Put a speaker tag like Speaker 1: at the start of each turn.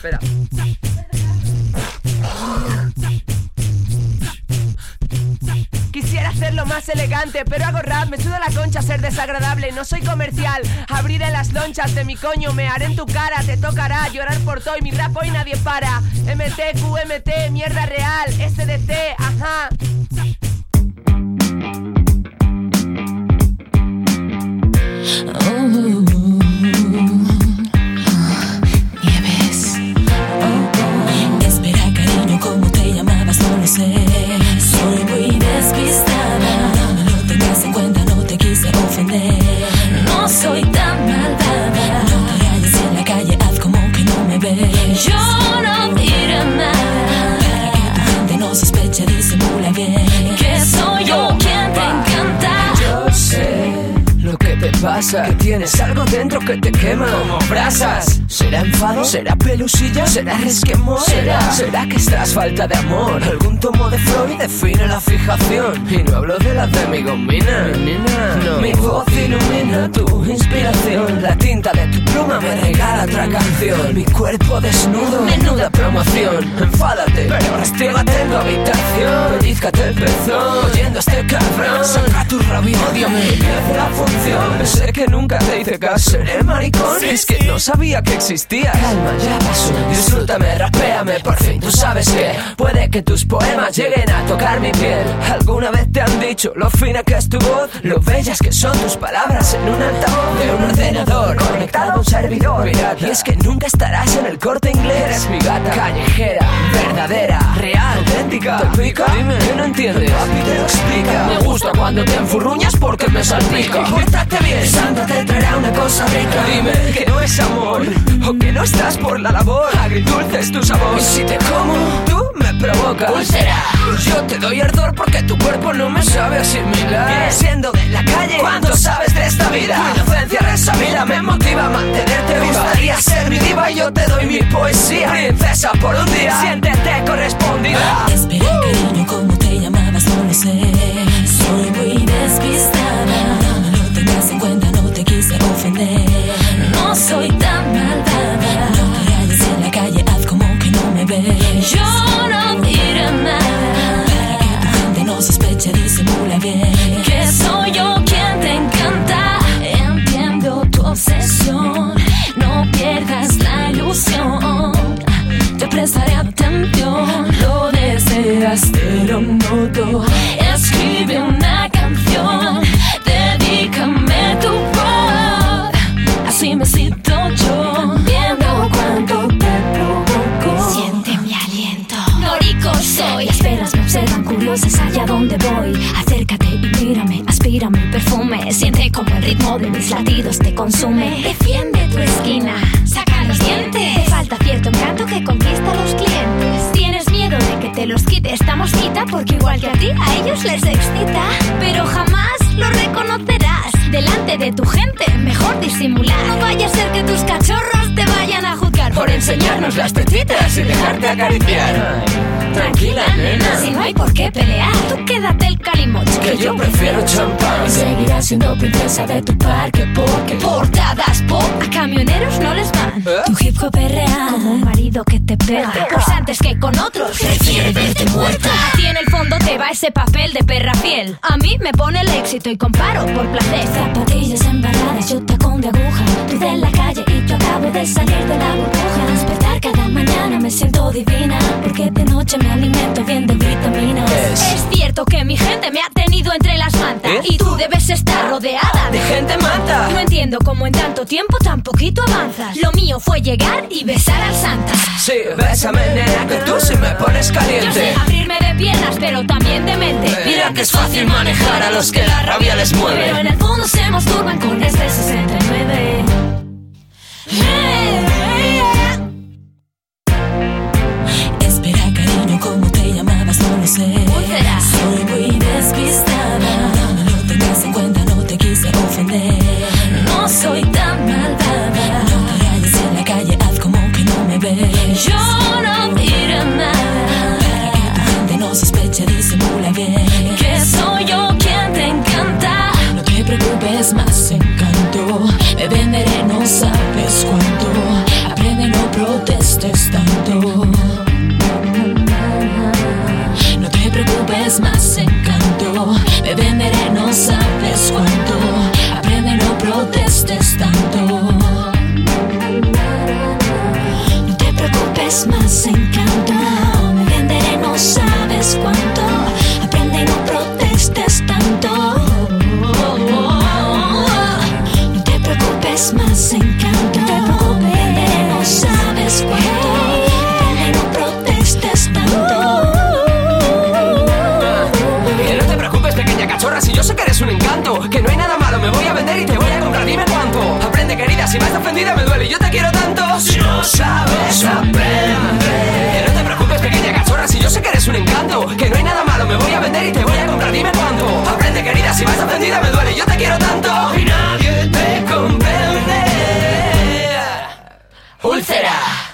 Speaker 1: Espera. Quisiera hacerlo más elegante, pero hago rap, me suda la concha ser desagradable. No soy comercial, abriré las lonchas de mi coño, me haré en tu cara, te tocará llorar por todo y mi rap hoy nadie para. MT, QMT, mierda real, SDT, ajá.
Speaker 2: Nieves. Espera, cariño, ¿cómo te llamabas? No lo sé. Soy muy despistada. No lo tengas en cuenta, no te quise ofender. No soy tan malvada. No te rayes en la calle, haz como que no me ves. Yo no diré nada. Para que tu gente no sospeche, disimula bien que soy yo quien te encanta.
Speaker 3: Yo sé lo que te pasa, que tienes algo dentro que te quema como brasas. ¿Será enfado? ¿Será pelusilla? ¿Será resquemor? ¿Será que estás falta de amor? Algún tomo de Freud define la fijación. Y no hablo de la de mi gombina, nena. No. Mi voz ilumina tu inspiración. La tinta de tu pluma me regala otra canción. Mi cuerpo desnudo, menuda promoción. Enfádate, pero restiégate en tu habitación. Pellízcate el pezón, oyendo a este cabrón. Saca tu rabia, ódiame, y hace la función. Sé que nunca te hice caso, seré maricón. Es que no sabía que existías. Calma, ya pasó, disfrútame, rapéame por fin. Tú sabes que puede que tus poemas lleguen a tocar mi piel. ¿Alguna vez te han dicho lo fina que es tu voz? Lo bellas que son tus palabras en un altavoz de un ordenador conectado a un servidor pirata. Y es que nunca estarás en el Corte Inglés. Eres mi gata callejera, verdadera, real, auténtica. ¿Te pica? Dime, que no entiendes, papi te lo explica. Me gusta cuando te enfurruñas porque me salpica. Pórtate bien, Santa te traerá una cosa rica. Dime que no es amor, o que no estás por la labor. Agridulce es tu sabor. Y si te como, tú me provocas. Úlcera. Yo te doy ardor porque tu cuerpo no me sabe asimilar. Vienes siendo de la calle, ¿cuánto sabes de esta vida? Tu inocencia resabida me motiva a mantenerte viva. Gustaría ser mi diva y yo te doy mi poesía. Princesa por un día, siéntete correspondida.
Speaker 2: Espera, cariño, ¿cómo te llamabas? No lo sé. Soy muy despistada. En cuenta, no te quise ofender. No soy tan malvada. No te rayes en la calle, haz como que no me ves. Yo no diré nada. Para que tu gente no sospeche, disimula bien que soy yo quien te encanta. Entiendo tu obsesión, no pierdas la ilusión. Te prestaré atención, lo deseas, te lo noto. Escribe una canción, dedícame tu voz, así me cito yo, viendo cuánto te provoco.
Speaker 4: Siente mi aliento.
Speaker 2: Norico soy.
Speaker 4: Las perras me observan curiosas allá donde voy. Acércate y mírame, aspira mi perfume. Siente como el ritmo de mis latidos te consume. Defiende tu esquina, saca los dientes. Te falta cierto encanto que conquista a los clientes. Tienes miedo de que te los quite esta mosquita, porque igual que a ti, a ellos les excita. Pero jamás lo reconocerás delante de tu gente, mejor disimular. No vaya a ser que tus cachorros te vayan a juzgar
Speaker 3: por enseñarnos las tetitas y dejarte acariciar. Ay, tranquila, nena,
Speaker 4: si no hay por qué pelear, tú quédate el calimocho,
Speaker 3: que yo prefiero champán.
Speaker 2: Seguirás siendo princesa de tu parque, porque
Speaker 4: portadas pop a camioneros no les van.
Speaker 2: tu hip hop es real.
Speaker 4: Como un marido que te pega, pues antes que con otros
Speaker 2: prefiere verte muerta.
Speaker 4: A ti en el fondo te va ese papel de perra fiel. A mí me pone el éxito y comparo por placer.
Speaker 2: Zapatillas embarradas, yo tacón de aguja. Tú de la calle y yo acabo de salir de la burbuja. Despertar cada mañana me siento divina, porque de noche me alimento bien de vitaminas.
Speaker 4: Es cierto que mi gente me ha tenido entre las mantas, y tú debes estar rodeada
Speaker 3: de gente manta.
Speaker 4: No entiendo cómo en tanto tiempo tan poquito avanzas. Lo mío fue llegar y besar al Santa.
Speaker 3: Sí, bésame, nena, que tú sí me pones caliente.
Speaker 4: Yo sé abrirme de piernas, pero también de mente.
Speaker 3: Mira que es fácil manejar a los que la rabia les mueve,
Speaker 4: pero en el fondo se masturban con este 69.
Speaker 2: Espera, cariño, ¿cómo te llamabas? No lo sé.
Speaker 4: Úlcera.
Speaker 2: Soy muy despistada. No lo tengas en cuenta, no te quise ofender. No soy tan malvada. No te rayes en la calle, haz como que no me ves.
Speaker 4: Yo no diré nada.
Speaker 2: Para que tu gente no sospeche, disimula bien
Speaker 4: que soy yo quien te encanta.
Speaker 2: No te preocupes más, encanto. Me venderé, no sabes cuánto.
Speaker 3: Será.